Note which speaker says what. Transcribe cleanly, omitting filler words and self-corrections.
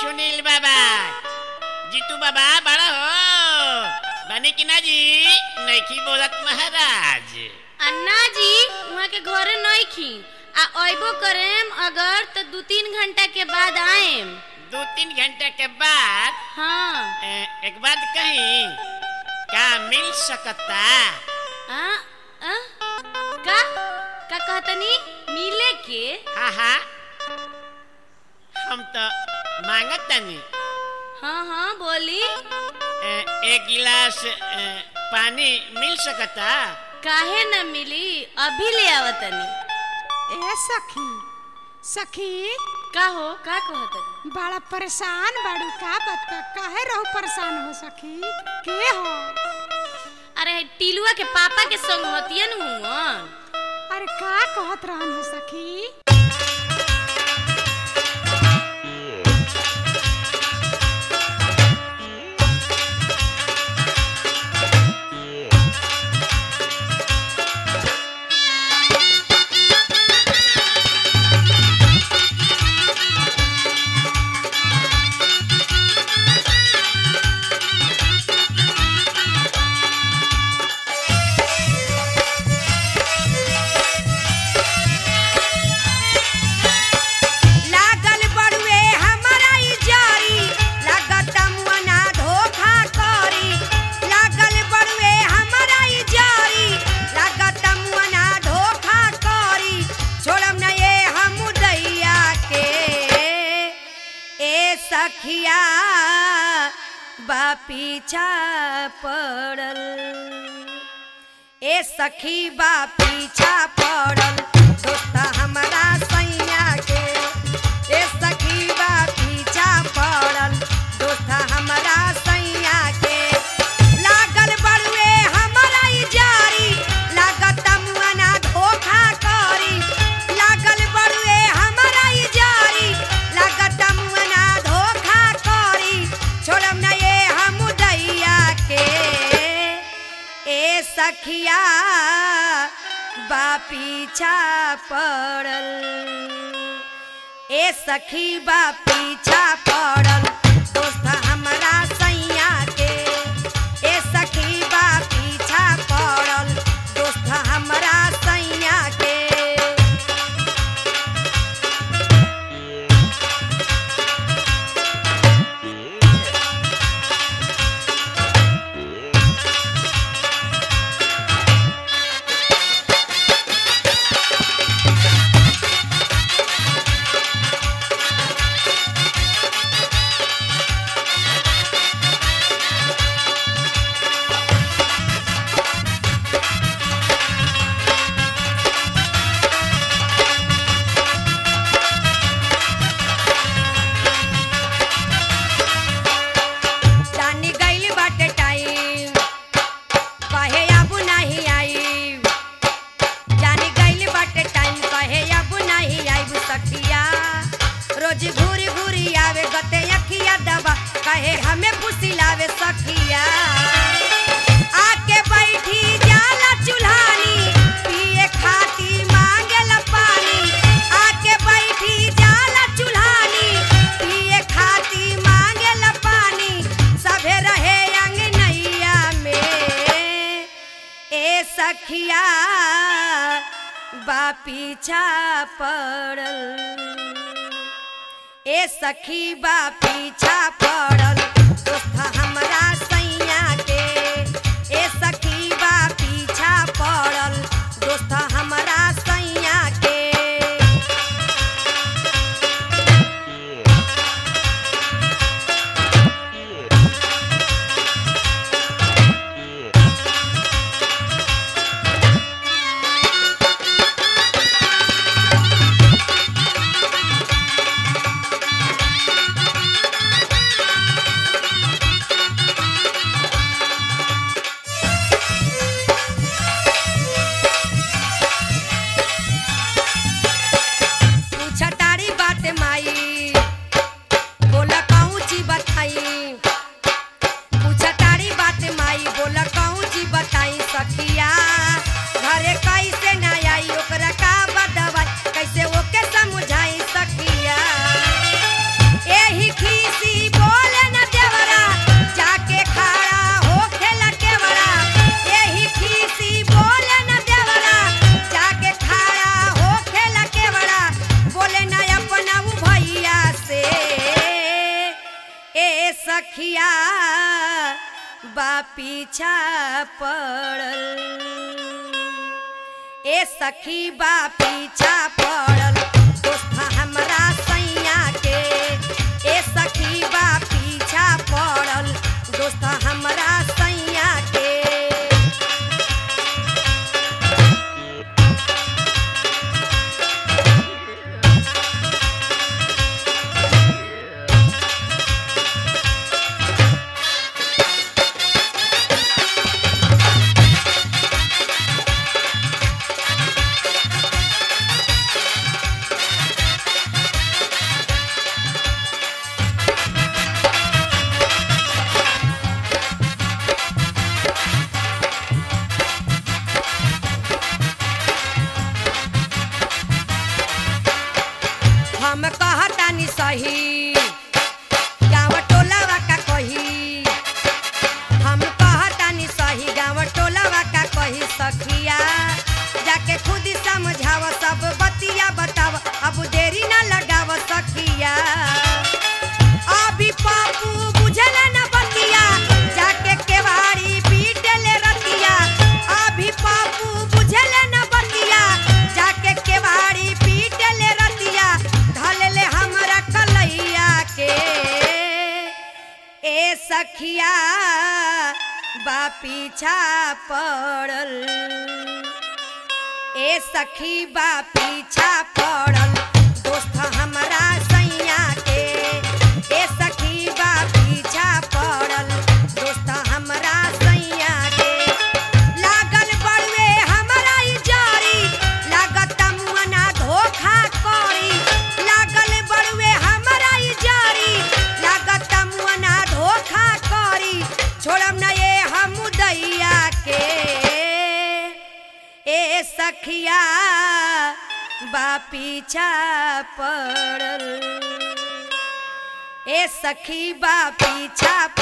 Speaker 1: सुनील बाबा जीतू बाबा बड़ा हो बने कि ना जी नईखी बोलत महाराज।
Speaker 2: अन्ना जी वहाँ के घरे नईखी आ अइबो करेम अगर तो 2-3 घंटा के बाद आएम।
Speaker 1: 2-3 घंटे के बाद?
Speaker 2: हाँ।
Speaker 1: एक बात कहीं का मिल सकता?
Speaker 2: का कहतनी मिले के?
Speaker 1: हाँ हाँ हम तो मांगत तनी।
Speaker 2: हाँ हाँ बोली।
Speaker 1: एक गिलास पानी मिल सकता?
Speaker 2: काहे न मिली, अभी ले आवतनी।
Speaker 3: ए सखी सखी
Speaker 2: का हो का कहतनी?
Speaker 3: बड़ा परेशान बाड़ू का बता काहे रहू परेशान हो सखी के हो?
Speaker 2: अरे टीलुआ के पापा के संग होतियन हुवन।
Speaker 3: अरे का कहत रहन हो सखी?
Speaker 4: सखिया बा पीछा पड़ल, ए सखी बा पीछा पड़ल दोस्त हमारा सैया के। ए सखी बा पीछा पड़ल दोस्त हमारा सैया के। लागल बड़ुए हमारा जारी लागत मुआना धोखा करी। लागल बड़ुए हमारा जारी लागत मुआना धोखा करी। छोड़म न ये हम दैया के। ए सखिया बा पीछा पड़ल, ए सखी बा पीछा पड़ल दोस्त हमारा सैया के। ए सखी बा पीछा पड़ल दोस्त हमारा सैया के। रोज घूरी घूरी आवे गते अखिया दबा कहे हमें फुसिलावे सखिया। आके बैठी जाला चुल्हानी पिए खाती मांगेला पानी। आके बैठी जाला चुल्हानी पिए खाती मांगेला पानी। सभे रहे अंगनैया में ए सखिया बा पीछा पड़ल, ए सखी बा पीछा पड़ल दोस्त हमरा सैया के। ए सखी बा पीछा पड़ल दोस्त हमरा सैया के। सखिया बा पीछा पड़ल ए सखी बा पीछा पड़ल दोस्त हमरा सैया के ए सखी बा पीछा पड़ल दोस्त हमरा सैया के हम कहतानी सही गाँव टोलावा का कही हम कहतानी सही गाँव टोलावा का कही सखिया जाके खुद ही समझाव सब बतिया बताव अब देरी ना लगाव सखिया अभी पापू बुझल न बतिया जाके केवाड़ी पीटले रतिया अभी पापू बुझल न बतिया जाके केवाड़ी पीटले रतिया धलले हमरा कलैया के ए सखिया बा पीछा पड़ल ए सखी बा पीछा पड़ल दोस्त हमरा सैया के ए सखी बा पीछा पड़ल दोस्त हमरा सैया के लागल बड़वे हमरा ई जारी लागत मुअना धोखा करी लागल बड़वे हमरा ई जारी लागत मुअना धोखा करी छोड़म ना ये हम दैया के ए सखिया बा पीछा पड़ल ए सखी बा पीछा